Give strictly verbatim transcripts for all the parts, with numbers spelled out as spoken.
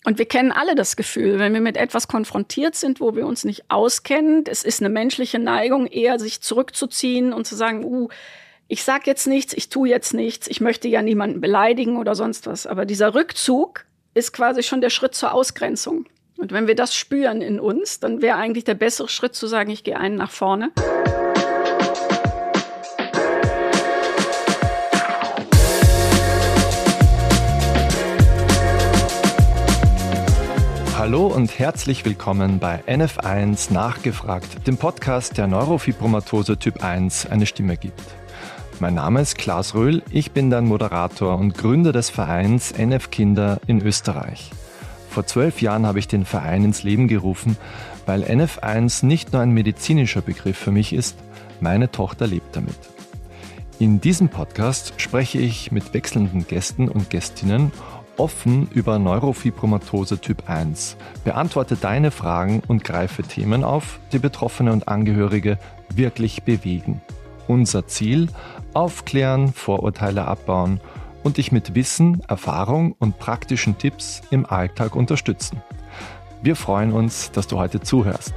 Und wir kennen alle das Gefühl, wenn wir mit etwas konfrontiert sind, wo wir uns nicht auskennen. Es ist eine menschliche Neigung, eher sich zurückzuziehen und zu sagen, uh, ich sag jetzt nichts, ich tue jetzt nichts, ich möchte ja niemanden beleidigen oder sonst was. Aber dieser Rückzug ist quasi schon der Schritt zur Ausgrenzung. Und wenn wir das spüren in uns, dann wäre eigentlich der bessere Schritt zu sagen, ich gehe einen nach vorne. Hallo und herzlich willkommen bei N F eins Nachgefragt, dem Podcast, der Neurofibromatose Typ eins eine Stimme gibt. Mein Name ist Klaas Röhl, ich bin dein Moderator und Gründer des Vereins N F Kinder in Österreich. Vor zwölf Jahren habe ich den Verein ins Leben gerufen, weil N F eins nicht nur ein medizinischer Begriff für mich ist, meine Tochter lebt damit. In diesem Podcast spreche ich mit wechselnden Gästen und Gästinnen offen über Neurofibromatose Typ eins, beantworte deine Fragen und greife Themen auf, die Betroffene und Angehörige wirklich bewegen. Unser Ziel: Aufklären, Vorurteile abbauen und dich mit Wissen, Erfahrung und praktischen Tipps im Alltag unterstützen. Wir freuen uns, dass du heute zuhörst.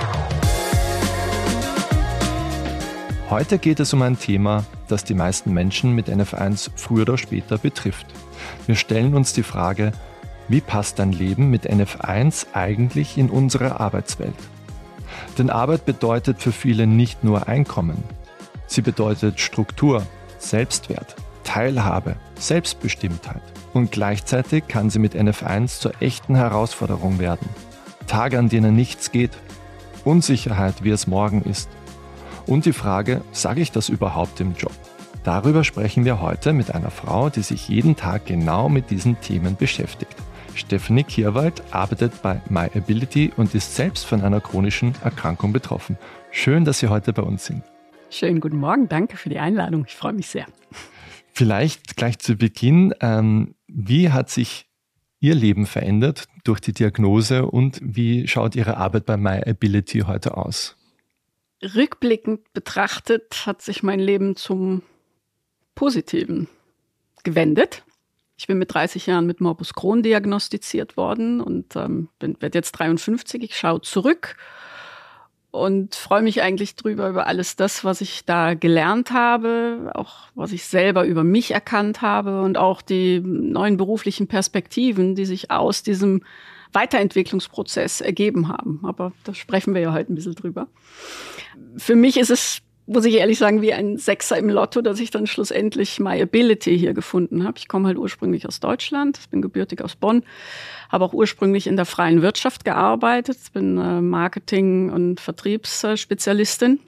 Heute geht es um ein Thema, das die meisten Menschen mit N F eins früher oder später betrifft. Wir stellen uns die Frage, wie passt dein Leben mit N F eins eigentlich in unsere Arbeitswelt? Denn Arbeit bedeutet für viele nicht nur Einkommen. Sie bedeutet Struktur, Selbstwert, Teilhabe, Selbstbestimmtheit. Und gleichzeitig kann sie mit N F eins zur echten Herausforderung werden. Tage, an denen nichts geht, Unsicherheit, wie es morgen ist. Und die Frage, sage ich das überhaupt im Job? Darüber sprechen wir heute mit einer Frau, die sich jeden Tag genau mit diesen Themen beschäftigt. Stefanie Kierwald arbeitet bei myAbility und ist selbst von einer chronischen Erkrankung betroffen. Schön, dass Sie heute bei uns sind. Schönen guten Morgen, danke für die Einladung, ich freue mich sehr. Vielleicht gleich zu Beginn, ähm, wie hat sich Ihr Leben verändert durch die Diagnose und wie schaut Ihre Arbeit bei myAbility heute aus? Rückblickend betrachtet hat sich mein Leben zum Positiven gewendet. Ich bin mit dreißig Jahren mit Morbus Crohn diagnostiziert worden und ähm, werde jetzt dreiundfünfzig. Ich schaue zurück und freue mich eigentlich drüber über alles das, was ich da gelernt habe, auch was ich selber über mich erkannt habe und auch die neuen beruflichen Perspektiven, die sich aus diesem Weiterentwicklungsprozess ergeben haben. Aber da sprechen wir ja heute ein bisschen drüber. Für mich ist es, muss ich ehrlich sagen, wie ein Sechser im Lotto, dass ich dann schlussendlich myAbility hier gefunden habe. Ich komme halt ursprünglich aus Deutschland, ich bin gebürtig aus Bonn, habe auch ursprünglich in der freien Wirtschaft gearbeitet, bin äh, Marketing- und Vertriebsspezialistin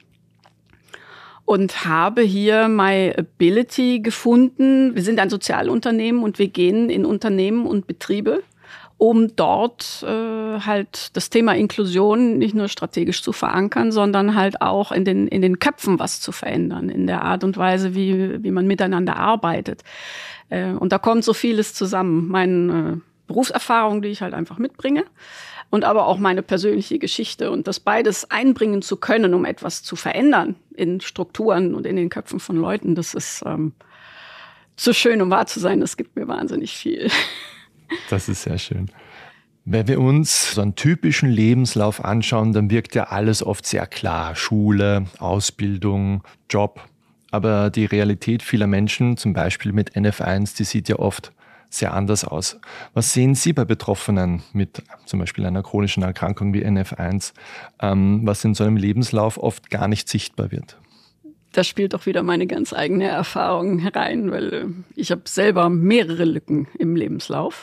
und habe hier myAbility gefunden. Wir sind ein Sozialunternehmen und wir gehen in Unternehmen und Betriebe, um dort äh, halt das Thema Inklusion nicht nur strategisch zu verankern, sondern halt auch in den in den Köpfen was zu verändern, in der Art und Weise, wie wie man miteinander arbeitet. Äh, und da kommt so vieles zusammen. Meine äh, Berufserfahrung, die ich halt einfach mitbringe, und aber auch meine persönliche Geschichte. Und das beides einbringen zu können, um etwas zu verändern in Strukturen und in den Köpfen von Leuten, das ist ähm, zu schön, um wahr zu sein. Das gibt mir wahnsinnig viel. Das ist sehr schön. Wenn wir uns so einen typischen Lebenslauf anschauen, dann wirkt ja alles oft sehr klar. Schule, Ausbildung, Job. Aber die Realität vieler Menschen, zum Beispiel mit N F eins, die sieht ja oft sehr anders aus. Was sehen Sie bei Betroffenen mit zum Beispiel einer chronischen Erkrankung wie N F eins, ähm, was in so einem Lebenslauf oft gar nicht sichtbar wird? Da spielt auch wieder meine ganz eigene Erfahrung herein, weil ich habe selber mehrere Lücken im Lebenslauf.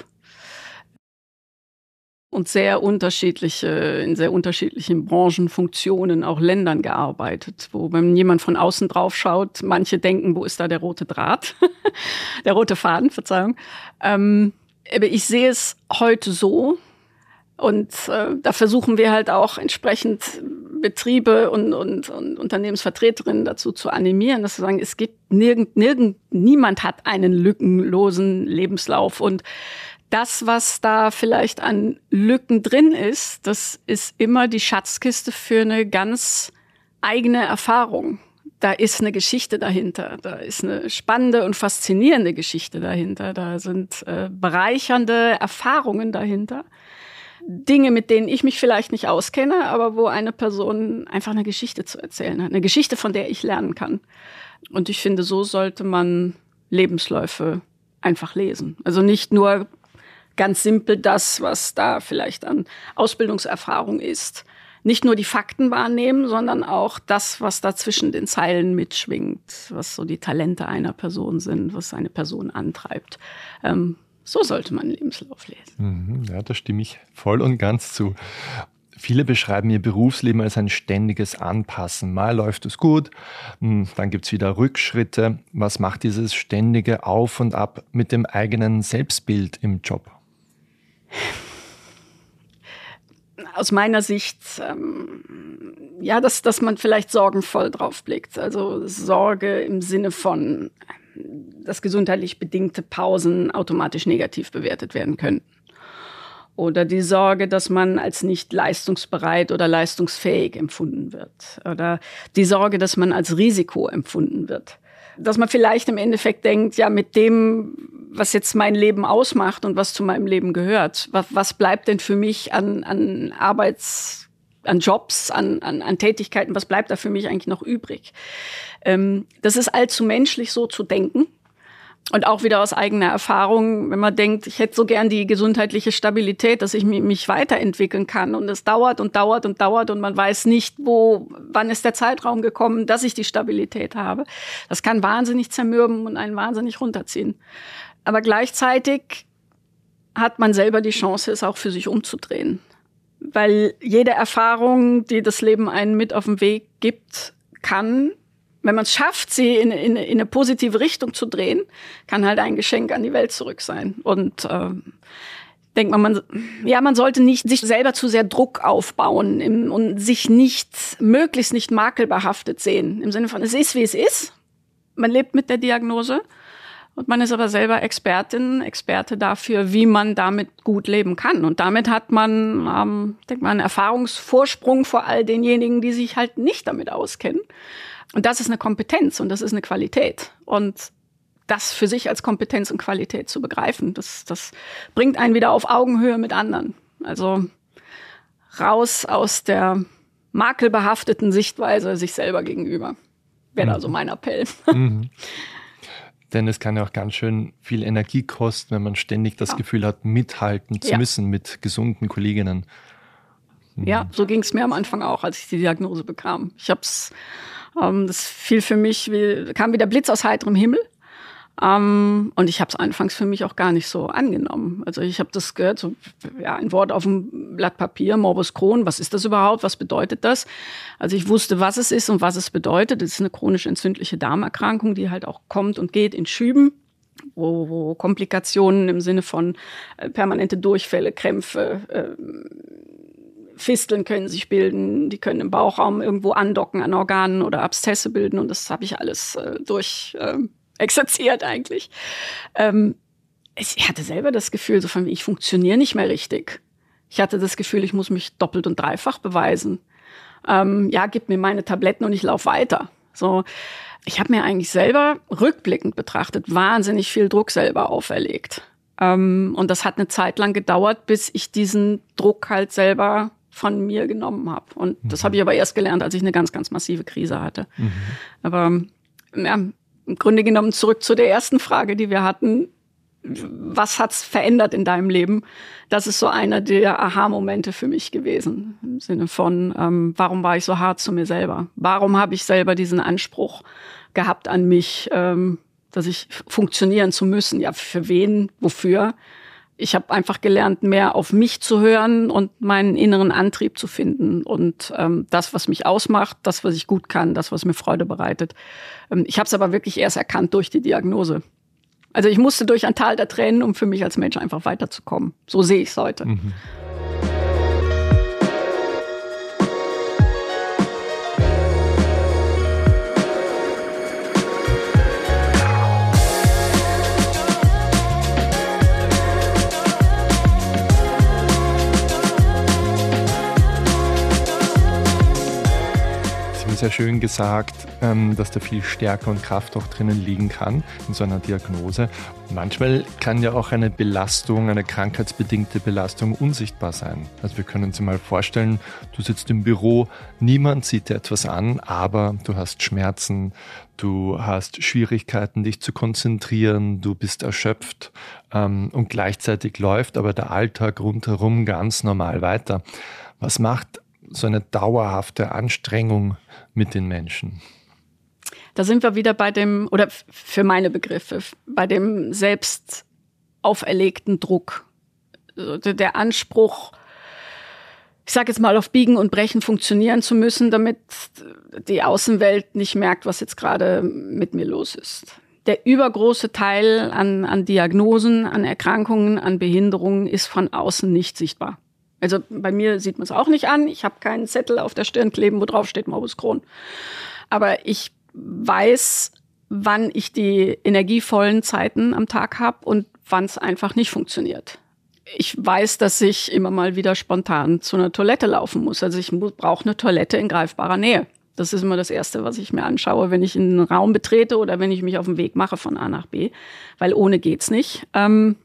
Und sehr unterschiedliche, in sehr unterschiedlichen Branchen, Funktionen, auch Ländern gearbeitet, wo wenn jemand von außen drauf schaut, manche denken, wo ist da der rote Draht, der rote Faden, Verzeihung. Ähm, aber ich sehe es heute so und äh, da versuchen wir halt auch entsprechend Betriebe und, und, und Unternehmensvertreterinnen dazu zu animieren, dass sie sagen, es gibt nirgend, nirgend, niemand hat einen lückenlosen Lebenslauf und das, was da vielleicht an Lücken drin ist, das ist immer die Schatzkiste für eine ganz eigene Erfahrung. da ist eine Geschichte dahinter. Da ist eine spannende und faszinierende Geschichte dahinter. Da sind äh, bereichernde Erfahrungen dahinter. Dinge, mit denen ich mich vielleicht nicht auskenne, aber wo eine Person einfach eine Geschichte zu erzählen hat. Eine Geschichte, von der ich lernen kann. Und ich finde, so sollte man Lebensläufe einfach lesen. Also nicht nur ganz simpel das, was da vielleicht an Ausbildungserfahrung ist. Nicht nur die Fakten wahrnehmen, sondern auch das, was da zwischen den Zeilen mitschwingt, was so die Talente einer Person sind, was eine Person antreibt. Ähm, So sollte man einen Lebenslauf lesen. Ja, da stimme ich voll und ganz zu. Viele beschreiben ihr Berufsleben als ein ständiges Anpassen. Mal läuft es gut, dann gibt es wieder Rückschritte. Was macht dieses ständige Auf und Ab mit dem eigenen Selbstbild im Job? Aus meiner Sicht, ähm, ja, dass, dass man vielleicht sorgenvoll drauf blickt. Also Sorge im Sinne von, dass gesundheitlich bedingte Pausen automatisch negativ bewertet werden können. Oder die Sorge, dass man als nicht leistungsbereit oder leistungsfähig empfunden wird. Oder die Sorge, dass man als Risiko empfunden wird. Dass man vielleicht im Endeffekt denkt, ja, mit dem, was jetzt mein Leben ausmacht und was zu meinem Leben gehört, was, was bleibt denn für mich an, an Arbeits, an Jobs, an, an, an Tätigkeiten, was bleibt da für mich eigentlich noch übrig? Ähm, das ist allzu menschlich, so zu denken. Und auch wieder aus eigener Erfahrung, wenn man denkt, ich hätte so gern die gesundheitliche Stabilität, dass ich mich weiterentwickeln kann. Und es dauert und dauert und dauert und man weiß nicht, wo, wann ist der Zeitraum gekommen, dass ich die Stabilität habe. Das kann wahnsinnig zermürben und einen wahnsinnig runterziehen. Aber gleichzeitig hat man selber die Chance, es auch für sich umzudrehen. Weil jede Erfahrung, die das Leben einen mit auf den Weg gibt, kann, wenn man es schafft, sie in, in, in eine positive Richtung zu drehen, kann halt ein Geschenk an die Welt zurück sein. Und äh, denkt man, man, ja, man sollte nicht sich selber zu sehr Druck aufbauen im, und sich nicht, möglichst nicht makelbehaftet sehen. Im Sinne von, es ist, wie es ist. Man lebt mit der Diagnose und man ist aber selber Expertin, Experte dafür, wie man damit gut leben kann. Und damit hat man, ähm, denkt man, einen Erfahrungsvorsprung vor all denjenigen, die sich halt nicht damit auskennen. Und das ist eine Kompetenz und das ist eine Qualität. Und das für sich als Kompetenz und Qualität zu begreifen, das, das bringt einen wieder auf Augenhöhe mit anderen. Also raus aus der makelbehafteten Sichtweise sich selber gegenüber. Wäre mhm. also mein Appell. Mhm. Denn es kann ja auch ganz schön viel Energie kosten, wenn man ständig das ja. Gefühl hat, mithalten zu ja. müssen mit gesunden Kolleginnen. Mhm. Ja, so ging es mir am Anfang auch, als ich die Diagnose bekam. Ich habe es Um, das fiel für mich, wie, kam wie der Blitz aus heiterem Himmel. Um, und ich habe es anfangs für mich auch gar nicht so angenommen. Also ich habe das gehört, so ja, ein Wort auf dem Blatt Papier, Morbus Crohn, was ist das überhaupt, was bedeutet das? Also ich wusste, was es ist und was es bedeutet. Es ist eine chronisch entzündliche Darmerkrankung, die halt auch kommt und geht in Schüben, wo, wo Komplikationen im Sinne von äh, permanente Durchfälle, Krämpfe, äh, Fisteln können sich bilden, die können im Bauchraum irgendwo andocken an Organen oder Abszesse bilden und das habe ich alles äh, durch äh, exerziert eigentlich. Ähm, ich hatte selber das Gefühl, so von, ich funktioniere nicht mehr richtig. Ich hatte das Gefühl, ich muss mich doppelt und dreifach beweisen. Ähm, ja, gib mir meine Tabletten und ich laufe weiter. So, ich habe mir eigentlich selber rückblickend betrachtet wahnsinnig viel Druck selber auferlegt. Ähm, und das hat eine Zeit lang gedauert, bis ich diesen Druck halt selber von mir genommen habe. Und mhm. das habe ich aber erst gelernt, als ich eine ganz, ganz massive Krise hatte. Mhm. Aber ja, im Grunde genommen zurück zu der ersten Frage, die wir hatten. Was hat's verändert in deinem Leben? Das ist so einer der Aha-Momente für mich gewesen. Im Sinne von, ähm, warum war ich so hart zu mir selber? Warum habe ich selber diesen Anspruch gehabt an mich, ähm, dass ich funktionieren zu müssen? Ja, für wen? Wofür? Ich habe einfach gelernt, mehr auf mich zu hören und meinen inneren Antrieb zu finden. Und ähm, das, was mich ausmacht, das, was ich gut kann, das, was mir Freude bereitet. Ähm, ich habe es aber wirklich erst erkannt durch die Diagnose. Also ich musste durch ein Tal der Tränen, um für mich als Mensch einfach weiterzukommen. So sehe ich es heute. Mhm. sehr schön gesagt, dass da viel Stärke und Kraft auch drinnen liegen kann in so einer Diagnose. Manchmal kann ja auch eine Belastung, eine krankheitsbedingte Belastung unsichtbar sein. Also wir können uns mal vorstellen, du sitzt im Büro, niemand sieht dir etwas an, aber du hast Schmerzen, du hast Schwierigkeiten, dich zu konzentrieren, du bist erschöpft ähm, und gleichzeitig läuft aber der Alltag rundherum ganz normal weiter. Was macht so eine dauerhafte Anstrengung mit den Menschen? Da sind wir wieder bei dem, oder für meine Begriffe, bei dem selbst auferlegten Druck. Der Anspruch, ich sage jetzt mal auf Biegen und Brechen funktionieren zu müssen, damit die Außenwelt nicht merkt, was jetzt gerade mit mir los ist. Der übergroße Teil an, an Diagnosen, an Erkrankungen, an Behinderungen ist von außen nicht sichtbar. Also bei mir sieht man es auch nicht an. Ich habe keinen Zettel auf der Stirn kleben, wo drauf steht Morbus Crohn. Aber ich weiß, wann ich die energievollen Zeiten am Tag habe und wann es einfach nicht funktioniert. Ich weiß, dass ich immer mal wieder spontan zu einer Toilette laufen muss. Also ich brauche eine Toilette in greifbarer Nähe. Das ist immer das Erste, was ich mir anschaue, wenn ich einen Raum betrete oder wenn ich mich auf den Weg mache von A nach B, weil ohne geht's nicht. Ähm,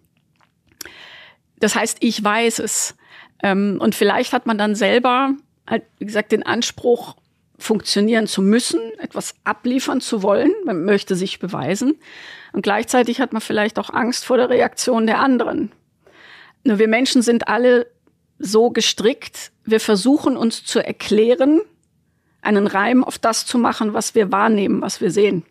das heißt, ich weiß es. Ähm, und vielleicht hat man dann selber, halt, wie gesagt, den Anspruch, funktionieren zu müssen, etwas abliefern zu wollen. Man möchte sich beweisen. Und gleichzeitig hat man vielleicht auch Angst vor der Reaktion der anderen. Nur wir Menschen sind alle so gestrickt, wir versuchen uns zu erklären, einen Reim auf das zu machen, was wir wahrnehmen, was wir sehen.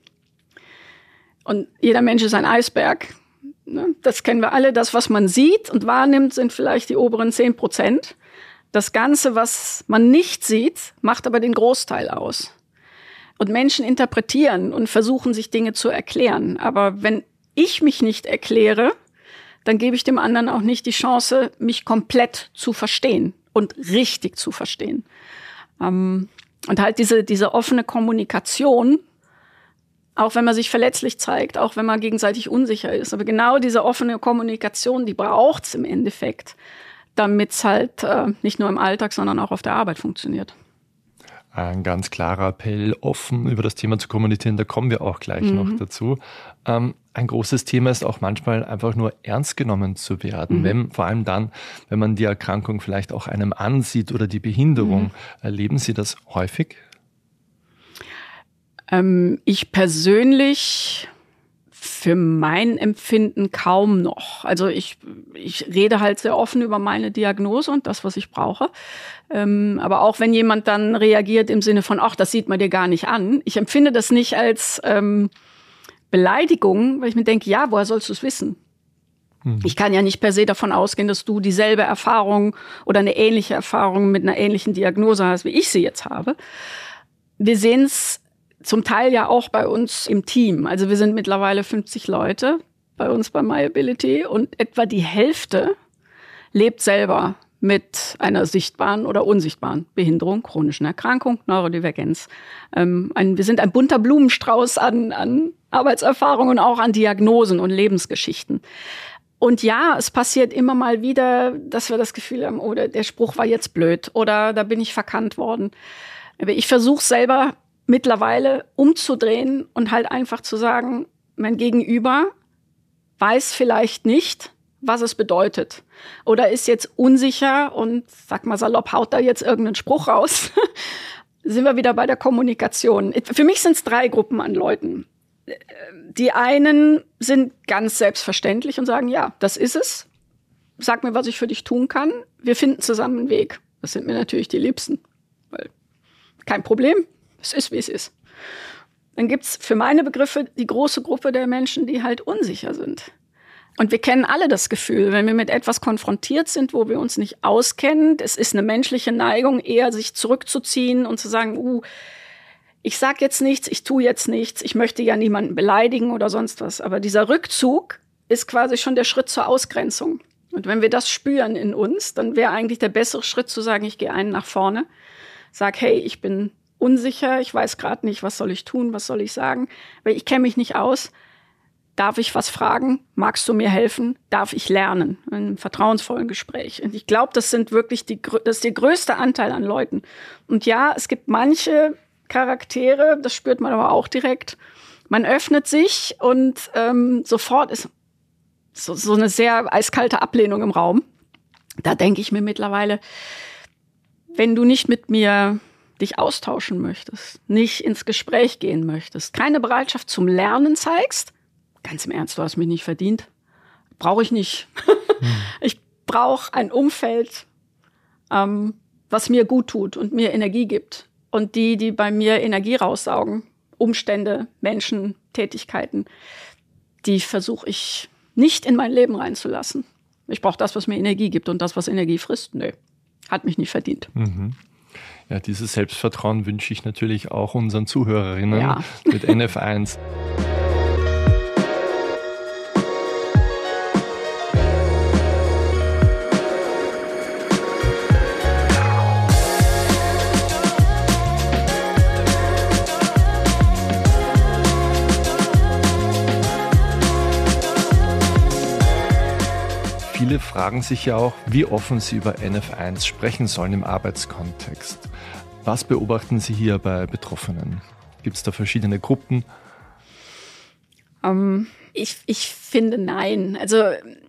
Und jeder Mensch ist ein Eisberg. Das kennen wir alle. Das, was man sieht und wahrnimmt, sind vielleicht die oberen zehn Prozent. Das Ganze, was man nicht sieht, macht aber den Großteil aus. Und Menschen interpretieren und versuchen, sich Dinge zu erklären. Aber wenn ich mich nicht erkläre, dann gebe ich dem anderen auch nicht die Chance, mich komplett zu verstehen und richtig zu verstehen. Und halt diese, diese offene Kommunikation, auch wenn man sich verletzlich zeigt, auch wenn man gegenseitig unsicher ist. Aber genau diese offene Kommunikation, die braucht's im Endeffekt, damit es halt äh, nicht nur im Alltag, sondern auch auf der Arbeit funktioniert. Ein ganz klarer Appell, offen über das Thema zu kommunizieren, da kommen wir auch gleich mhm. noch dazu. Ähm, ein großes Thema ist auch manchmal einfach nur ernst genommen zu werden, mhm. wenn, vor allem dann, wenn man die Erkrankung vielleicht auch einem ansieht oder die Behinderung. Mhm. Erleben Sie das häufig? Ähm, ich persönlich für mein Empfinden kaum noch. Also ich, ich rede halt sehr offen über meine Diagnose und das, was ich brauche. Ähm, aber auch wenn jemand dann reagiert im Sinne von, ach, das sieht man dir gar nicht an. Ich empfinde das nicht als ähm, Beleidigung, weil ich mir denke, ja, woher sollst du es wissen? Mhm. Ich kann ja nicht per se davon ausgehen, dass du dieselbe Erfahrung oder eine ähnliche Erfahrung mit einer ähnlichen Diagnose hast, wie ich sie jetzt habe. Wir sehen es zum Teil ja auch bei uns im Team. Also wir sind mittlerweile fünfzig Leute bei uns bei MyAbility und etwa die Hälfte lebt selber mit einer sichtbaren oder unsichtbaren Behinderung, chronischen Erkrankung, Neurodivergenz. Ähm, ein, wir sind ein bunter Blumenstrauß an, an Arbeitserfahrungen und auch an Diagnosen und Lebensgeschichten. Und ja, es passiert immer mal wieder, dass wir das Gefühl haben, oh, der, der Spruch war jetzt blöd oder da bin ich verkannt worden. Aber ich versuche selber mittlerweile umzudrehen und halt einfach zu sagen, mein Gegenüber weiß vielleicht nicht, was es bedeutet. Oder ist jetzt unsicher und, sag mal salopp, haut da jetzt irgendeinen Spruch raus. Sind wir wieder bei der Kommunikation. Für mich sind es drei Gruppen an Leuten. Die einen sind ganz selbstverständlich und sagen, ja, das ist es. Sag mir, was ich für dich tun kann. Wir finden zusammen einen Weg. Das sind mir natürlich die Liebsten. Weil kein Problem. Es ist, wie es ist. Dann gibt's für meine Begriffe die große Gruppe der Menschen, die halt unsicher sind. Und wir kennen alle das Gefühl, wenn wir mit etwas konfrontiert sind, wo wir uns nicht auskennen, es ist eine menschliche Neigung, eher sich zurückzuziehen und zu sagen, uh, ich sag jetzt nichts, ich tue jetzt nichts, ich möchte ja niemanden beleidigen oder sonst was. Aber dieser Rückzug ist quasi schon der Schritt zur Ausgrenzung. Und wenn wir das spüren in uns, dann wäre eigentlich der bessere Schritt zu sagen, ich gehe einen nach vorne, sag, hey, ich bin unsicher, ich weiß gerade nicht, was soll ich tun, was soll ich sagen, weil ich kenne mich nicht aus. Darf ich was fragen? Magst du mir helfen? Darf ich lernen? In einem vertrauensvollen Gespräch. Und ich glaube, das sind wirklich die, das ist der größte Anteil an Leuten. Und ja, es gibt manche, Charaktere, das spürt man aber auch direkt. Man öffnet sich und ähm, sofort ist so, so eine sehr eiskalte Ablehnung im Raum. Da denke ich mir mittlerweile, wenn du nicht mit mir dich austauschen möchtest, nicht ins Gespräch gehen möchtest, keine Bereitschaft zum Lernen zeigst, ganz im Ernst, du hast mich nicht verdient. Brauche ich nicht. Hm. Ich brauche ein Umfeld, ähm, was mir gut tut und mir Energie gibt. Und die, die bei mir Energie raussaugen, Umstände, Menschen, Tätigkeiten, die versuche ich nicht in mein Leben reinzulassen. Ich brauche das, was mir Energie gibt, und das, was Energie frisst, nö, hat mich nicht verdient. Mhm. Ja, dieses Selbstvertrauen wünsche ich natürlich auch unseren Zuhörerinnen ja. mit N F eins. Viele fragen sich ja auch, wie offen sie über N F eins sprechen sollen im Arbeitskontext. Was beobachten Sie hier bei Betroffenen? Gibt es da verschiedene Gruppen? Um, ich, ich finde nein. Also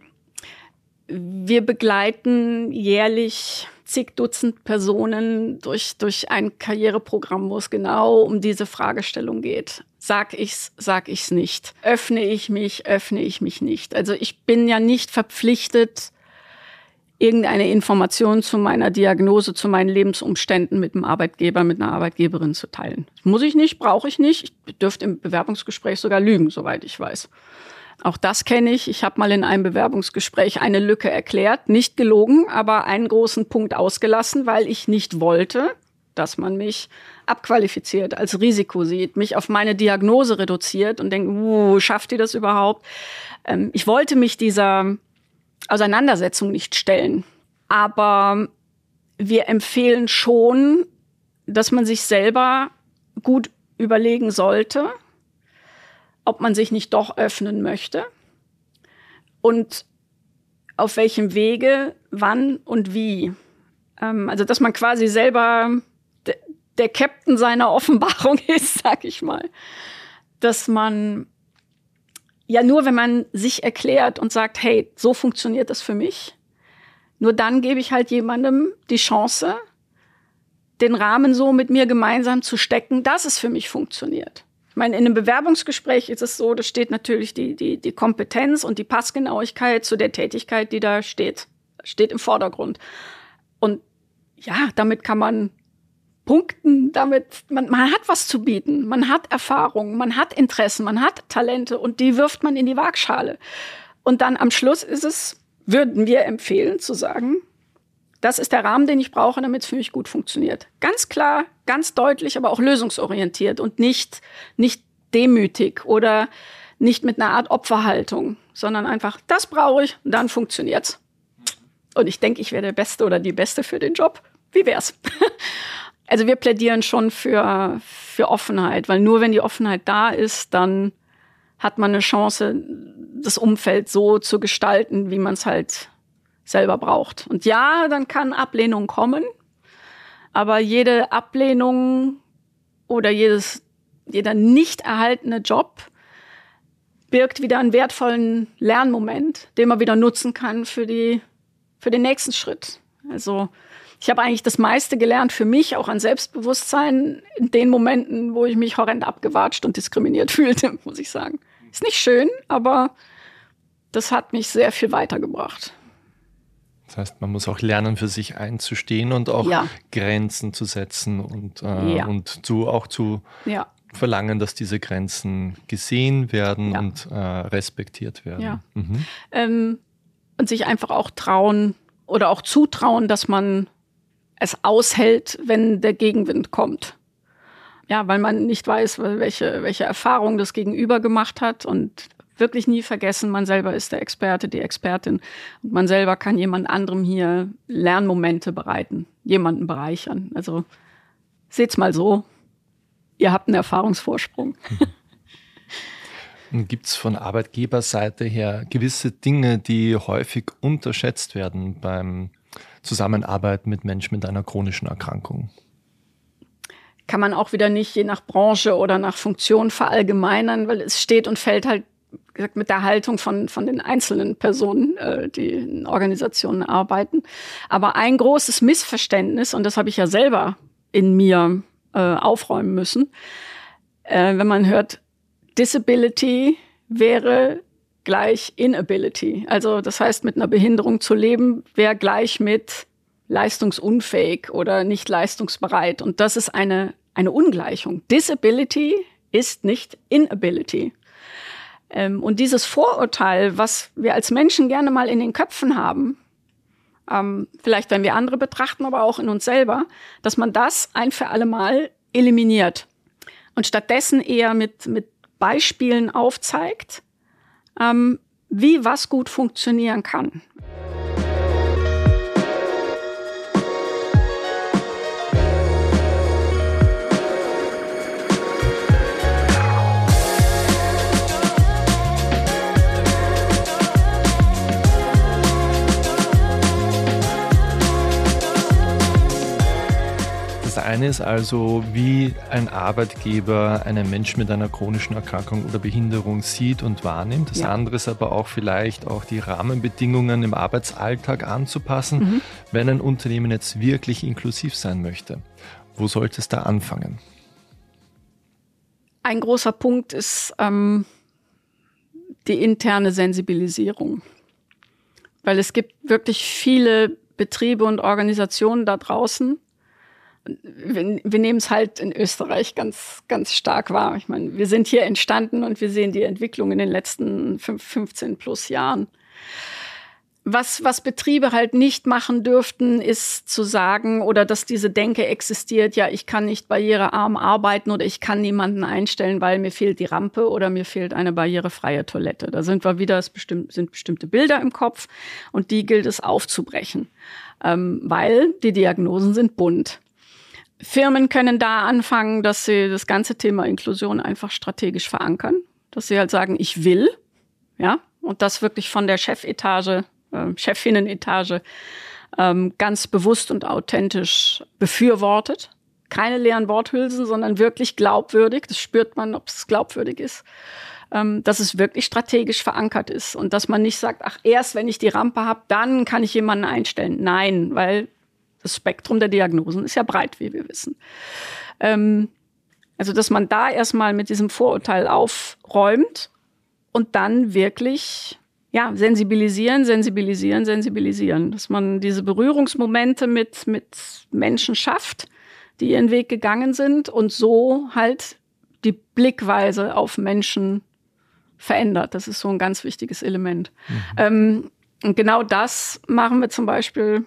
wir begleiten jährlich zig Dutzend Personen durch, durch ein Karriereprogramm, wo es genau um diese Fragestellung geht. Sag ich's, sag ich's nicht? Öffne ich mich, öffne ich mich nicht? Also ich bin ja nicht verpflichtet, irgendeine Information zu meiner Diagnose, zu meinen Lebensumständen mit einem Arbeitgeber, mit einer Arbeitgeberin zu teilen. Das muss ich nicht, brauche ich nicht. Ich dürfte im Bewerbungsgespräch sogar lügen, soweit ich weiß. Auch das kenne ich. Ich habe mal in einem Bewerbungsgespräch eine Lücke erklärt, nicht gelogen, aber einen großen Punkt ausgelassen, weil ich nicht wollte, dass man mich abqualifiziert, als Risiko sieht, mich auf meine Diagnose reduziert und denkt, uh, schafft ihr das überhaupt? Ähm, ich wollte mich dieser Auseinandersetzung nicht stellen. Aber wir empfehlen schon, dass man sich selber gut überlegen sollte, ob man sich nicht doch öffnen möchte und auf welchem Wege, wann und wie. Ähm, also, dass man quasi selber de- der Captain seiner Offenbarung ist, sag ich mal. Dass man ja nur, wenn man sich erklärt und sagt, hey, so funktioniert das für mich, nur dann gebe ich halt jemandem die Chance, den Rahmen so mit mir gemeinsam zu stecken, dass es für mich funktioniert. Ich meine, in einem Bewerbungsgespräch ist es so, da steht natürlich die, die, die Kompetenz und die Passgenauigkeit zu der Tätigkeit, die da steht, steht im Vordergrund. Und ja, damit kann man punkten, damit, man, man hat was zu bieten, man hat Erfahrung, man hat Interessen, man hat Talente und die wirft man in die Waagschale. Und dann am Schluss ist es, würden wir empfehlen zu sagen, das ist der Rahmen, den ich brauche, damit es für mich gut funktioniert. Ganz klar, ganz deutlich, aber auch lösungsorientiert und nicht, nicht demütig oder nicht mit einer Art Opferhaltung, sondern einfach, das brauche ich und dann funktioniert's. Und ich denke, ich wäre der Beste oder die Beste für den Job. Wie wär's? Also wir plädieren schon für, für Offenheit, weil nur wenn die Offenheit da ist, dann hat man eine Chance, das Umfeld so zu gestalten, wie man es halt selber braucht. Und ja, dann kann Ablehnung kommen, aber jede Ablehnung oder jedes, jeder nicht erhaltene Job birgt wieder einen wertvollen Lernmoment, den man wieder nutzen kann für die, für den nächsten Schritt. Also ich habe eigentlich das meiste gelernt für mich, auch an Selbstbewusstsein, in den Momenten, wo ich mich horrend abgewatscht und diskriminiert fühlte, muss ich sagen. Ist nicht schön, aber das hat mich sehr viel weitergebracht. Das heißt, man muss auch lernen, für sich einzustehen und auch ja. Grenzen zu setzen und, äh, ja. und zu, auch zu ja. verlangen, dass diese Grenzen gesehen werden ja. und äh, respektiert werden. Ja. Mhm. Ähm, und sich einfach auch trauen oder auch zutrauen, dass man es aushält, wenn der Gegenwind kommt. Ja, weil man nicht weiß, welche, welche Erfahrung das Gegenüber gemacht hat und wirklich nie vergessen, man selber ist der Experte, die Expertin. Und man selber kann jemand anderem hier Lernmomente bereiten, jemanden bereichern. Also seht's mal so, ihr habt einen Erfahrungsvorsprung. Gibt es von Arbeitgeberseite her gewisse Dinge, die häufig unterschätzt werden beim Zusammenarbeiten mit Menschen mit einer chronischen Erkrankung? kann man auch wieder nicht je nach Branche oder nach Funktion verallgemeinern, weil es steht und fällt halt gesagt mit der Haltung von, von den einzelnen Personen, äh, die in Organisationen arbeiten. Aber ein großes Missverständnis, und das habe ich ja selber in mir äh, aufräumen müssen, äh, wenn man hört, Disability wäre gleich Inability. Also das heißt, mit einer Behinderung zu leben, wäre gleich mit leistungsunfähig oder nicht leistungsbereit. Und das ist eine, eine Ungleichung. Disability ist nicht Inability. Ähm, und dieses Vorurteil, was wir als Menschen gerne mal in den Köpfen haben, ähm, vielleicht wenn wir andere betrachten, aber auch in uns selber, dass man das ein für alle Mal eliminiert und stattdessen eher mit, mit Beispielen aufzeigt, ähm, wie was gut funktionieren kann. Das eine ist also, wie ein Arbeitgeber einen Menschen mit einer chronischen Erkrankung oder Behinderung sieht und wahrnimmt. Das ja. andere ist aber auch vielleicht auch die Rahmenbedingungen im Arbeitsalltag anzupassen, mhm. wenn ein Unternehmen jetzt wirklich inklusiv sein möchte. Wo sollte es da anfangen? Ein großer Punkt ist ähm, die interne Sensibilisierung. Weil es gibt wirklich viele Betriebe und Organisationen da draußen. Wir, wir nehmen es halt in Österreich ganz, ganz stark wahr. Ich meine, wir sind hier entstanden und wir sehen die Entwicklung in den letzten fünfzehn plus Jahren. Was, was Betriebe halt nicht machen dürften, ist zu sagen, oder dass diese Denke existiert, ja, ich kann nicht barrierearm arbeiten oder ich kann niemanden einstellen, weil mir fehlt die Rampe oder mir fehlt eine barrierefreie Toilette. Da sind wir wieder, es bestimmt, sind bestimmte Bilder im Kopf und die gilt es aufzubrechen, ähm, weil die Diagnosen sind bunt. Firmen können da anfangen, dass sie das ganze Thema Inklusion einfach strategisch verankern, dass sie halt sagen, ich will, ja, und das wirklich von der Chefetage, äh, Chefinnenetage ähm, ganz bewusst und authentisch befürwortet. Keine leeren Worthülsen, sondern wirklich glaubwürdig. Das spürt man, ob es glaubwürdig ist. Ähm, dass es wirklich strategisch verankert ist und dass man nicht sagt, ach, erst wenn ich die Rampe habe, dann kann ich jemanden einstellen. Nein, weil das Spektrum der Diagnosen ist ja breit, wie wir wissen. Ähm, also, dass man da erstmal mit diesem Vorurteil aufräumt und dann wirklich, ja, sensibilisieren, sensibilisieren, sensibilisieren. Dass man diese Berührungsmomente mit, mit Menschen schafft, die ihren Weg gegangen sind und so halt die Blickweise auf Menschen verändert. Das ist so ein ganz wichtiges Element. Mhm. Ähm, und genau das machen wir zum Beispiel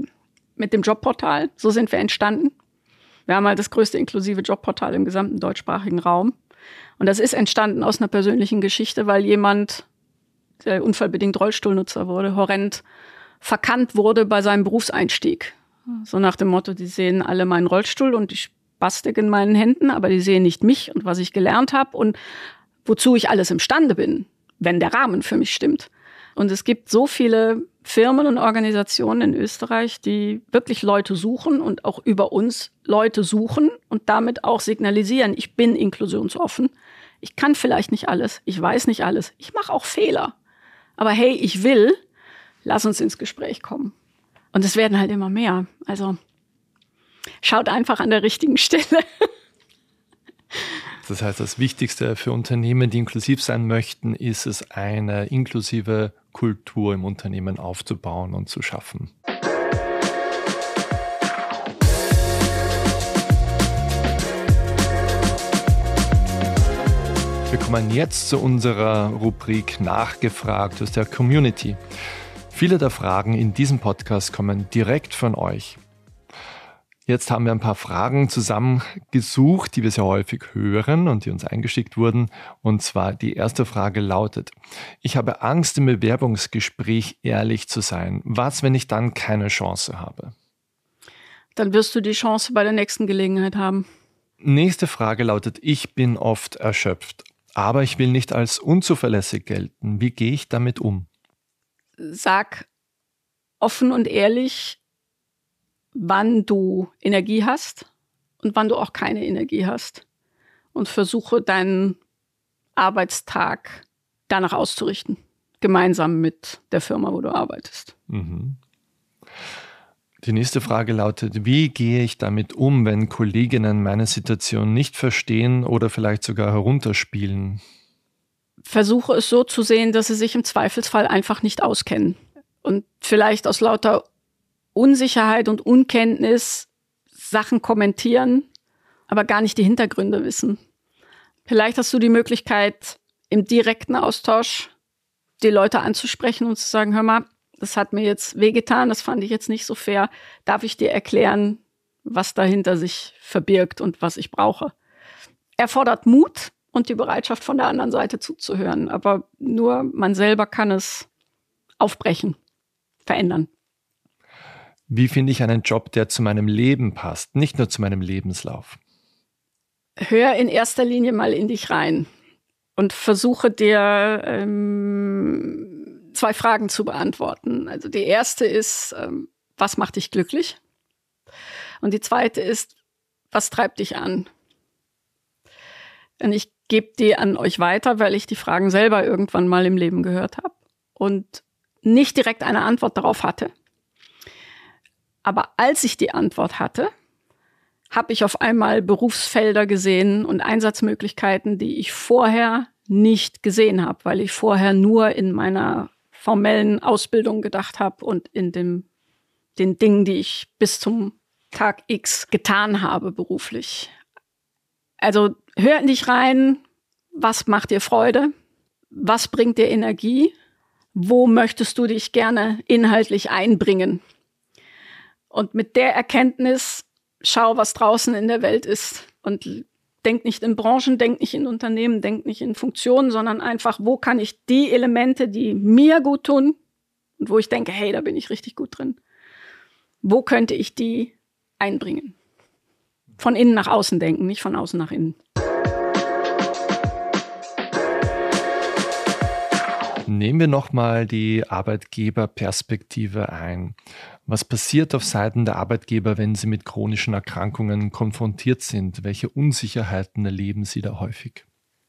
mit dem Jobportal. So sind wir entstanden. Wir haben halt das größte inklusive Jobportal im gesamten deutschsprachigen Raum. Und das ist entstanden aus einer persönlichen Geschichte, weil jemand, der unfallbedingt Rollstuhlnutzer wurde, horrend verkannt wurde bei seinem Berufseinstieg. So nach dem Motto, die sehen alle meinen Rollstuhl und die Spastik in meinen Händen, aber die sehen nicht mich und was ich gelernt habe und wozu ich alles imstande bin, wenn der Rahmen für mich stimmt. Und es gibt so viele Firmen und Organisationen in Österreich, die wirklich Leute suchen und auch über uns Leute suchen und damit auch signalisieren, ich bin inklusionsoffen. Ich kann vielleicht nicht alles, ich weiß nicht alles, ich mache auch Fehler. Aber hey, ich will, lass uns ins Gespräch kommen. Und es werden halt immer mehr. Also schaut einfach an der richtigen Stelle. Das heißt, das Wichtigste für Unternehmen, die inklusiv sein möchten, ist es, eine inklusive Kultur im Unternehmen aufzubauen und zu schaffen. Wir kommen jetzt zu unserer Rubrik Nachgefragt aus der Community. Viele der Fragen in diesem Podcast kommen direkt von euch. Jetzt haben wir ein paar Fragen zusammengesucht, die wir sehr häufig hören und die uns eingeschickt wurden. Und zwar die erste Frage lautet: Ich habe Angst, im Bewerbungsgespräch ehrlich zu sein. Was, wenn ich dann keine Chance habe? Dann wirst du die Chance bei der nächsten Gelegenheit haben. Nächste Frage lautet: Ich bin oft erschöpft, aber ich will nicht als unzuverlässig gelten. Wie gehe ich damit um? Sag offen und ehrlich, wann du Energie hast und wann du auch keine Energie hast. Und versuche deinen Arbeitstag danach auszurichten, gemeinsam mit der Firma, wo du arbeitest. Mhm. Die nächste Frage lautet, wie gehe ich damit um, wenn Kolleginnen meine Situation nicht verstehen oder vielleicht sogar herunterspielen? Versuche es so zu sehen, dass sie sich im Zweifelsfall einfach nicht auskennen und vielleicht aus lauter Unsicherheit und Unkenntnis Sachen kommentieren, aber gar nicht die Hintergründe wissen. Vielleicht hast du die Möglichkeit, im direkten Austausch die Leute anzusprechen und zu sagen, hör mal, das hat mir jetzt wehgetan, das fand ich jetzt nicht so fair. Darf ich dir erklären, was dahinter sich verbirgt und was ich brauche? Erfordert Mut und die Bereitschaft, von der anderen Seite zuzuhören. Aber nur man selber kann es aufbrechen, verändern. Wie finde ich einen Job, der zu meinem Leben passt, nicht nur zu meinem Lebenslauf? Hör in erster Linie mal in dich rein und versuche dir ähm, zwei Fragen zu beantworten. Also die erste ist, ähm, was macht dich glücklich? Und die zweite ist, was treibt dich an? Und ich gebe die an euch weiter, weil ich die Fragen selber irgendwann mal im Leben gehört habe und nicht direkt eine Antwort darauf hatte. Aber als ich die Antwort hatte, habe ich auf einmal Berufsfelder gesehen und Einsatzmöglichkeiten, die ich vorher nicht gesehen habe, weil ich vorher nur in meiner formellen Ausbildung gedacht habe und in dem, den Dingen, die ich bis zum Tag X getan habe beruflich. Also hör in dich rein, was macht dir Freude, was bringt dir Energie, wo möchtest du dich gerne inhaltlich einbringen? Und mit der Erkenntnis schau, was draußen in der Welt ist und denk nicht in Branchen, denk nicht in Unternehmen, denk nicht in Funktionen, sondern einfach, wo kann ich die Elemente, die mir gut tun und wo ich denke, hey, da bin ich richtig gut drin, wo könnte ich die einbringen? Von innen nach außen denken, nicht von außen nach innen. Nehmen wir nochmal die Arbeitgeberperspektive ein. Was passiert auf Seiten der Arbeitgeber, wenn sie mit chronischen Erkrankungen konfrontiert sind? Welche Unsicherheiten erleben sie da häufig?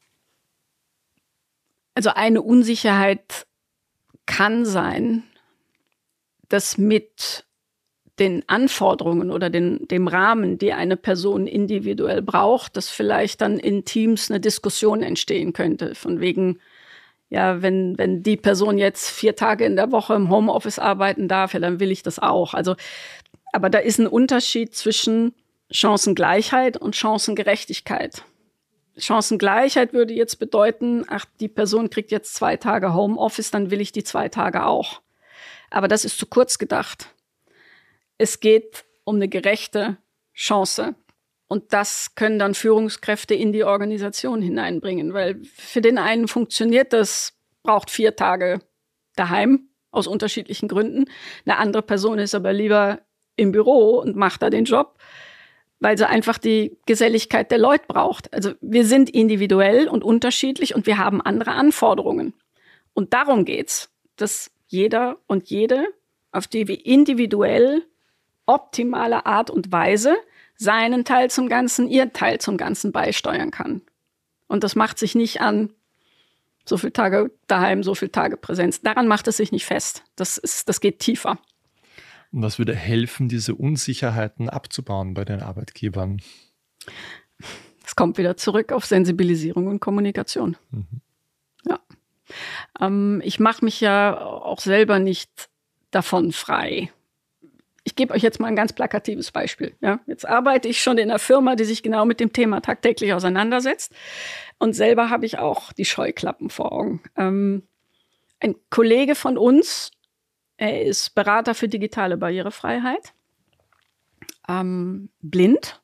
Also eine Unsicherheit kann sein, dass mit den Anforderungen oder den, dem Rahmen, die eine Person individuell braucht, dass vielleicht dann in Teams eine Diskussion entstehen könnte, von wegen, ja, wenn, wenn die Person jetzt vier Tage in der Woche im Homeoffice arbeiten darf, ja, dann will ich das auch. Also, aber da ist ein Unterschied zwischen Chancengleichheit und Chancengerechtigkeit. Chancengleichheit würde jetzt bedeuten, ach, die Person kriegt jetzt zwei Tage Homeoffice, dann will ich die zwei Tage auch. Aber das ist zu kurz gedacht. Es geht um eine gerechte Chance. Und das können dann Führungskräfte in die Organisation hineinbringen, weil für den einen funktioniert das, braucht vier Tage daheim aus unterschiedlichen Gründen. Eine andere Person ist aber lieber im Büro und macht da den Job, weil sie einfach die Geselligkeit der Leute braucht. Also wir sind individuell und unterschiedlich und wir haben andere Anforderungen. Und darum geht's, dass jeder und jede auf die wir individuell optimale Art und Weise seinen Teil zum Ganzen, ihren Teil zum Ganzen beisteuern kann. Und das macht sich nicht an, so viele Tage daheim, so viele Tage Präsenz. Daran macht es sich nicht fest. Das ist, das geht tiefer. Und was würde helfen, diese Unsicherheiten abzubauen bei den Arbeitgebern? Es kommt wieder zurück auf Sensibilisierung und Kommunikation. Mhm. Ja. Ähm, ich mache mich ja auch selber nicht davon frei. Ich gebe euch jetzt mal ein ganz plakatives Beispiel. Ja, jetzt arbeite ich schon in einer Firma, die sich genau mit dem Thema tagtäglich auseinandersetzt. Und selber habe ich auch die Scheuklappen vor Augen. Ähm, ein Kollege von uns, er ist Berater für digitale Barrierefreiheit, ähm, blind.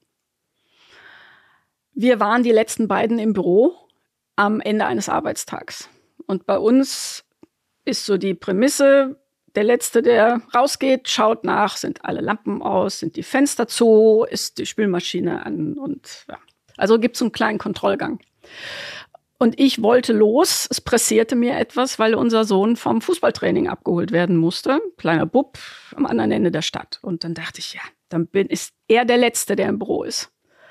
Wir waren die letzten beiden im Büro am Ende eines Arbeitstags. Und bei uns ist so die Prämisse, der Letzte, der rausgeht, schaut nach, sind alle Lampen aus, sind die Fenster zu, ist die Spülmaschine an und ja. Also gibt es einen kleinen Kontrollgang. Und ich wollte los, es pressierte mir etwas, weil unser Sohn vom Fußballtraining abgeholt werden musste. Kleiner Bub am anderen Ende der Stadt. Und dann dachte ich, ja, dann bin, ist er der Letzte, der im Büro ist.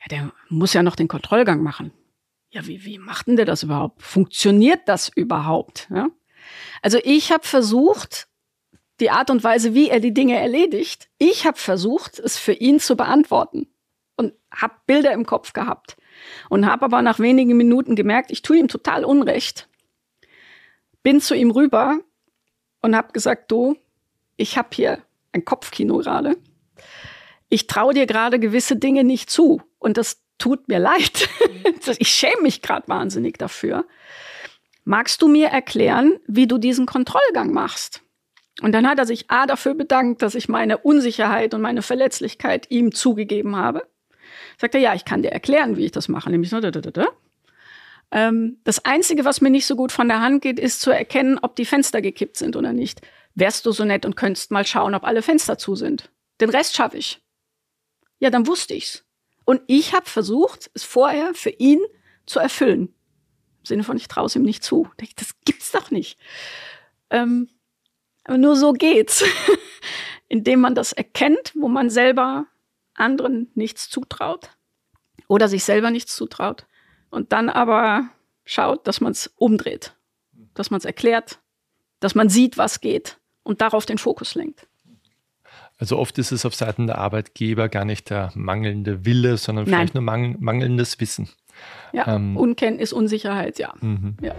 Ja, der muss ja noch den Kontrollgang machen. Ja, wie, wie macht denn der das überhaupt? Funktioniert das überhaupt? Ja? Also ich habe versucht, die Art und Weise, wie er die Dinge erledigt, ich habe versucht, es für ihn zu beantworten und habe Bilder im Kopf gehabt und habe aber nach wenigen Minuten gemerkt, ich tue ihm total Unrecht. Bin zu ihm rüber und habe gesagt, du, ich habe hier ein Kopfkino gerade. Ich traue dir gerade gewisse Dinge nicht zu und das tut mir leid. Ich schäme mich gerade wahnsinnig dafür. Magst du mir erklären, wie du diesen Kontrollgang machst? Und dann hat er sich A dafür bedankt, dass ich meine Unsicherheit und meine Verletzlichkeit ihm zugegeben habe. Sagt er, ja, ich kann dir erklären, wie ich das mache. Nämlich so, da, da, da, da. Ähm, das Einzige, was mir nicht so gut von der Hand geht, ist zu erkennen, ob die Fenster gekippt sind oder nicht. Wärst du so nett und könntest mal schauen, ob alle Fenster zu sind. Den Rest schaffe ich. Ja, dann wusste ich's. Und ich habe versucht, es vorher für ihn zu erfüllen. Im Sinne von, ich traue es ihm nicht zu. Das gibt's doch nicht. Ähm, aber nur so geht's. Indem man das erkennt, wo man selber anderen nichts zutraut oder sich selber nichts zutraut. Und dann aber schaut, dass man es umdreht. Dass man es erklärt, dass man sieht, was geht und darauf den Fokus lenkt. Also oft ist es auf Seiten der Arbeitgeber gar nicht der mangelnde Wille, sondern vielleicht Nein. nur mang- mangelndes Wissen. Ja, ähm, Unkenntnis, Unsicherheit, ja. Mhm. ja.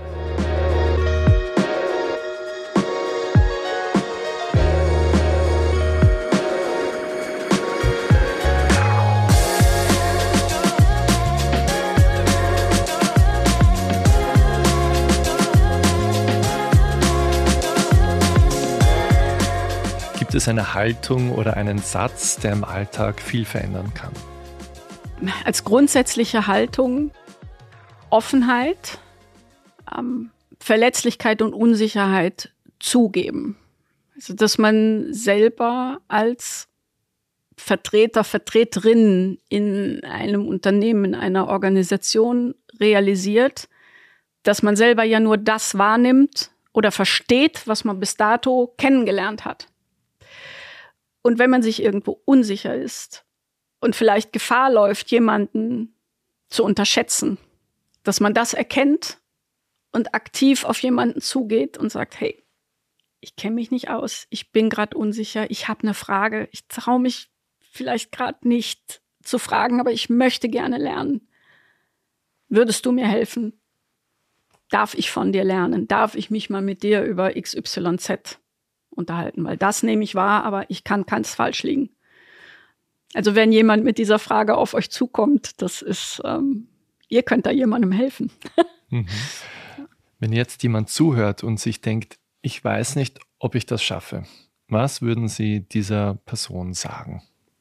Gibt es eine Haltung oder einen Satz, der im Alltag viel verändern kann? Als grundsätzliche Haltung Offenheit, ähm, Verletzlichkeit und Unsicherheit zugeben. Also, dass man selber als Vertreter, Vertreterin in einem Unternehmen, in einer Organisation realisiert, dass man selber ja nur das wahrnimmt oder versteht, was man bis dato kennengelernt hat. Und wenn man sich irgendwo unsicher ist und vielleicht Gefahr läuft, jemanden zu unterschätzen, dass man das erkennt und aktiv auf jemanden zugeht und sagt, hey, ich kenne mich nicht aus, ich bin gerade unsicher, ich habe eine Frage, ich traue mich vielleicht gerade nicht zu fragen, aber ich möchte gerne lernen. Würdest du mir helfen? Darf ich von dir lernen? Darf ich mich mal mit dir über X Y Z unterhalten? Weil das nehme ich wahr, aber ich kann ganz falsch liegen. Also wenn jemand mit dieser Frage auf euch zukommt, das ist, ähm, ihr könnt da jemandem helfen. Mhm. Wenn jetzt jemand zuhört und sich denkt, ich weiß nicht, ob ich das schaffe, was würden Sie dieser Person sagen?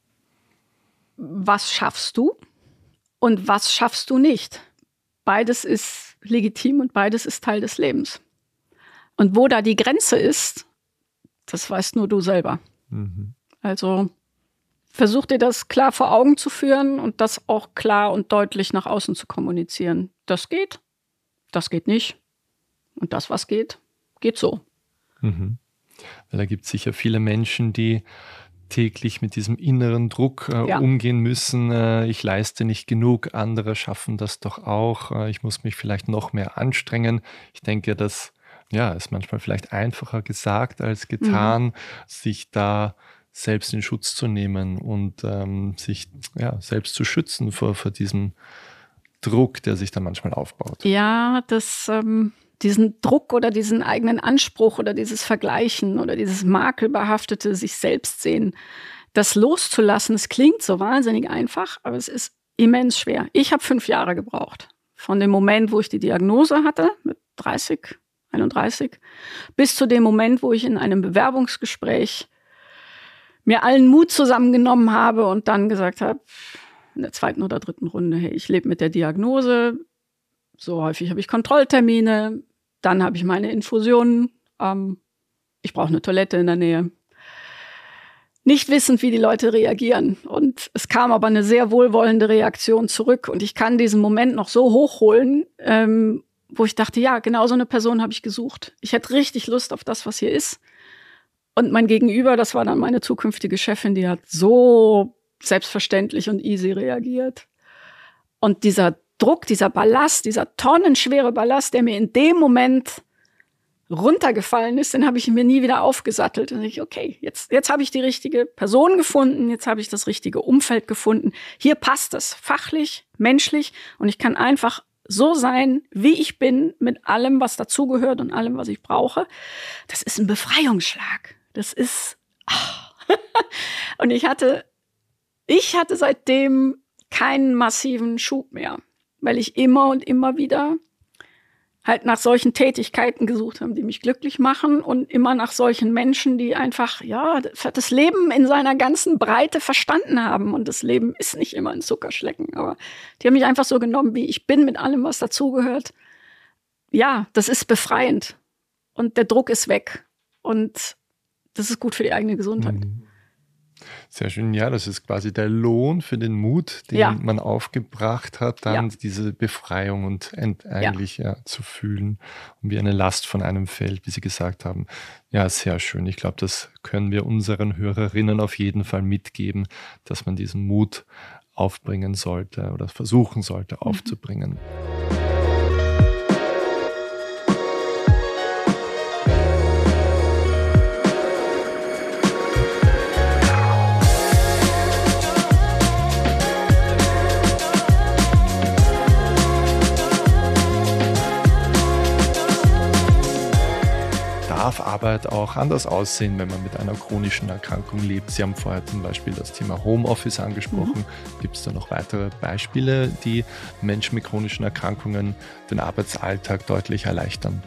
Was schaffst du und was schaffst du nicht? Beides ist legitim und beides ist Teil des Lebens. Und wo da die Grenze ist, das weißt nur du selber. Mhm. Also versuch dir das klar vor Augen zu führen und das auch klar und deutlich nach außen zu kommunizieren. Das geht, das geht nicht. Und das, was geht, geht so. Mhm. Weil da gibt es sicher viele Menschen, die täglich mit diesem inneren Druck äh, ja. umgehen müssen. Äh, ich leiste nicht genug, andere schaffen das doch auch. Äh, ich muss mich vielleicht noch mehr anstrengen. Ich denke, das ja, ist manchmal vielleicht einfacher gesagt als getan, mhm. sich da selbst in Schutz zu nehmen und ähm, sich ja, selbst zu schützen vor, vor diesem Druck, der sich da manchmal aufbaut. Ja, das, ähm, diesen Druck oder diesen eigenen Anspruch oder dieses Vergleichen oder dieses makelbehaftete sich selbst sehen, das loszulassen, es klingt so wahnsinnig einfach, aber es ist immens schwer. Ich habe fünf Jahre gebraucht. Von dem Moment, wo ich die Diagnose hatte, mit dreißig, einunddreißig, bis zu dem Moment, wo ich in einem Bewerbungsgespräch mir allen Mut zusammengenommen habe und dann gesagt habe, in der zweiten oder dritten Runde, hey, ich lebe mit der Diagnose, so häufig habe ich Kontrolltermine, dann habe ich meine Infusionen, ähm, ich brauche eine Toilette in der Nähe. Nicht wissend, wie die Leute reagieren. Und es kam aber eine sehr wohlwollende Reaktion zurück. Und ich kann diesen Moment noch so hochholen, ähm, wo ich dachte, ja, genau so eine Person habe ich gesucht. Ich hätte richtig Lust auf das, was hier ist. Und mein Gegenüber, das war dann meine zukünftige Chefin, die hat so selbstverständlich und easy reagiert. Und dieser Druck, dieser Ballast, dieser tonnenschwere Ballast, der mir in dem Moment runtergefallen ist, den habe ich mir nie wieder aufgesattelt. Und ich, okay, jetzt, jetzt habe ich die richtige Person gefunden, jetzt habe ich das richtige Umfeld gefunden. Hier passt es, fachlich, menschlich, und ich kann einfach so sein, wie ich bin, mit allem, was dazugehört und allem, was ich brauche. Das ist ein Befreiungsschlag. Das ist, oh. Und ich hatte, ich hatte seitdem keinen massiven Schub mehr, weil ich immer und immer wieder halt nach solchen Tätigkeiten gesucht haben, die mich glücklich machen, und immer nach solchen Menschen, die einfach, ja, das Leben in seiner ganzen Breite verstanden haben. Und das Leben ist nicht immer ein Zuckerschlecken, aber die haben mich einfach so genommen, wie ich bin, mit allem, was dazugehört. Ja, das ist befreiend. Und der Druck ist weg. Und das ist gut für die eigene Gesundheit. Mhm. Sehr schön. Ja, das ist quasi der Lohn für den Mut, den ja. man aufgebracht hat, dann ja. diese Befreiung und ent- eigentlich ja. Ja, zu fühlen und wie eine Last von einem fällt, wie Sie gesagt haben. Ja, sehr schön. Ich glaube, das können wir unseren Hörerinnen auf jeden Fall mitgeben, dass man diesen Mut aufbringen sollte oder versuchen sollte aufzubringen. Mhm. Darf Arbeit auch anders aussehen, wenn man mit einer chronischen Erkrankung lebt? Sie haben vorher zum Beispiel das Thema Homeoffice angesprochen. Mhm. Gibt es da noch weitere Beispiele, die Menschen mit chronischen Erkrankungen den Arbeitsalltag deutlich erleichtern?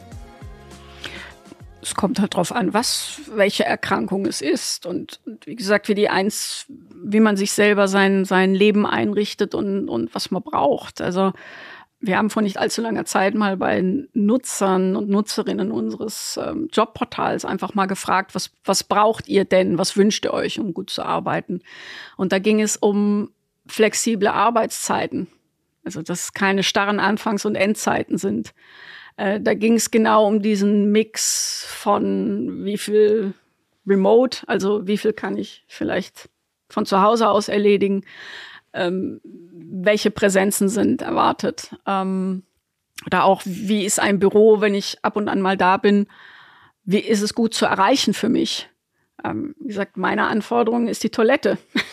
Es kommt halt drauf an, was, welche Erkrankung es ist. Und, und wie gesagt, wie die eins, wie man sich selber sein, sein Leben einrichtet und, und was man braucht. Also wir haben vor nicht allzu langer Zeit mal bei Nutzern und Nutzerinnen unseres ähm, Jobportals einfach mal gefragt, was, was braucht ihr denn, was wünscht ihr euch, um gut zu arbeiten? Und da ging es um flexible Arbeitszeiten, also dass keine starren Anfangs- und Endzeiten sind. Äh, da ging es genau um diesen Mix von wie viel Remote, also wie viel kann ich vielleicht von zu Hause aus erledigen, Ähm, welche Präsenzen sind erwartet. Ähm, oder auch, wie ist ein Büro, wenn ich ab und an mal da bin, wie ist es gut zu erreichen für mich? Ähm, wie gesagt, meine Anforderung ist die Toilette.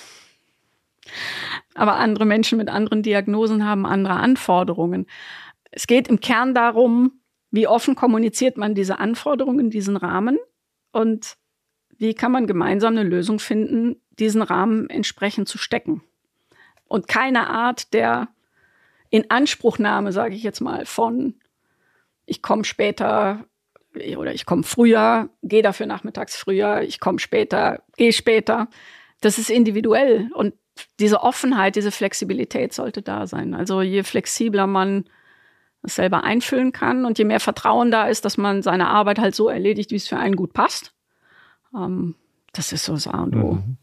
Aber andere Menschen mit anderen Diagnosen haben andere Anforderungen. Es geht im Kern darum, wie offen kommuniziert man diese Anforderungen, diesen Rahmen, und wie kann man gemeinsam eine Lösung finden, diesen Rahmen entsprechend zu stecken. Und keine Art der Inanspruchnahme, sage ich jetzt mal, von ich komme später oder ich komme früher, gehe dafür nachmittags früher, ich komme später, gehe später. Das ist individuell, und diese Offenheit, diese Flexibilität sollte da sein. Also je flexibler man es selber einfüllen kann und je mehr Vertrauen da ist, dass man seine Arbeit halt so erledigt, wie es für einen gut passt, ähm, das ist so das A und O. Mhm.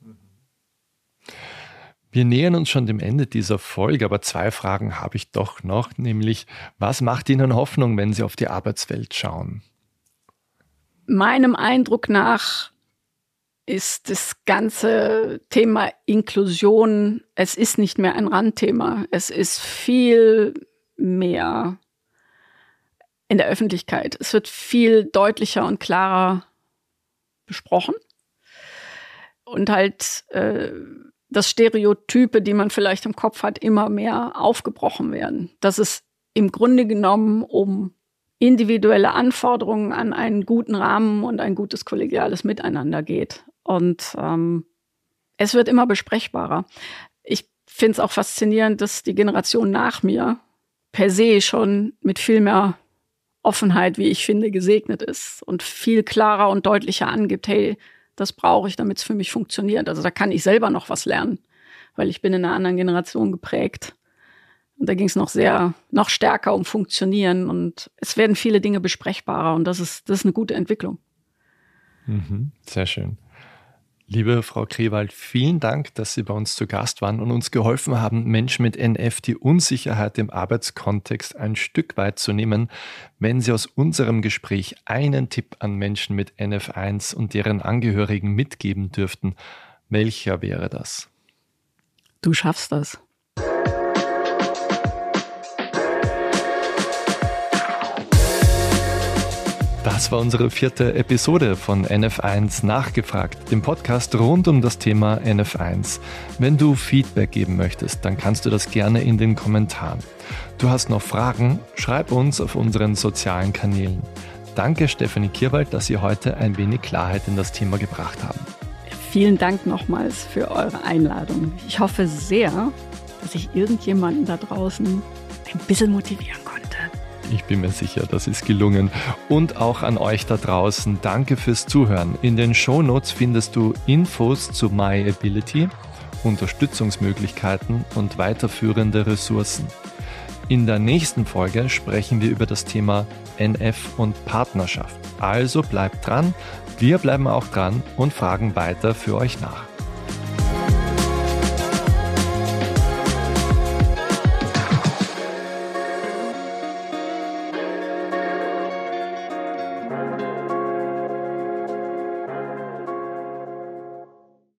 Wir nähern uns schon dem Ende dieser Folge, aber zwei Fragen habe ich doch noch, nämlich, was macht Ihnen Hoffnung, wenn Sie auf die Arbeitswelt schauen? Meinem Eindruck nach ist das ganze Thema Inklusion, es ist nicht mehr ein Randthema, es ist viel mehr in der Öffentlichkeit. Es wird viel deutlicher und klarer besprochen. Und halt äh, dass Stereotype, die man vielleicht im Kopf hat, immer mehr aufgebrochen werden. Dass es im Grunde genommen um individuelle Anforderungen an einen guten Rahmen und ein gutes kollegiales Miteinander geht. Und ähm, es wird immer besprechbarer. Ich finde es auch faszinierend, dass die Generation nach mir per se schon mit viel mehr Offenheit, wie ich finde, gesegnet ist und viel klarer und deutlicher angibt, hey, das brauche ich, damit es für mich funktioniert. Also da kann ich selber noch was lernen, weil ich bin in einer anderen Generation geprägt. Und da ging es noch sehr, noch stärker um Funktionieren. Und es werden viele Dinge besprechbarer. Und das ist, das ist eine gute Entwicklung. Mhm, sehr schön. Liebe Frau Krewald, vielen Dank, dass Sie bei uns zu Gast waren und uns geholfen haben, Menschen mit N F die Unsicherheit im Arbeitskontext ein Stück weit zu nehmen. Wenn Sie aus unserem Gespräch einen Tipp an Menschen mit N F eins und deren Angehörigen mitgeben dürften, welcher wäre das? Du schaffst das. Das war unsere vierte Episode von N F eins Nachgefragt, dem Podcast rund um das Thema N F eins. Wenn du Feedback geben möchtest, dann kannst du das gerne in den Kommentaren. Du hast noch Fragen? Schreib uns auf unseren sozialen Kanälen. Danke Stefanie Kirwald, dass Sie heute ein wenig Klarheit in das Thema gebracht haben. Vielen Dank nochmals für eure Einladung. Ich hoffe sehr, dass ich irgendjemanden da draußen ein bisschen motivieren konnte. Ich bin mir sicher, das ist gelungen. Und auch an euch da draußen, danke fürs Zuhören. In den Shownotes findest du Infos zu MyAbility, Unterstützungsmöglichkeiten und weiterführende Ressourcen. In der nächsten Folge sprechen wir über das Thema N F und Partnerschaft. Also bleibt dran, wir bleiben auch dran und fragen weiter für euch nach.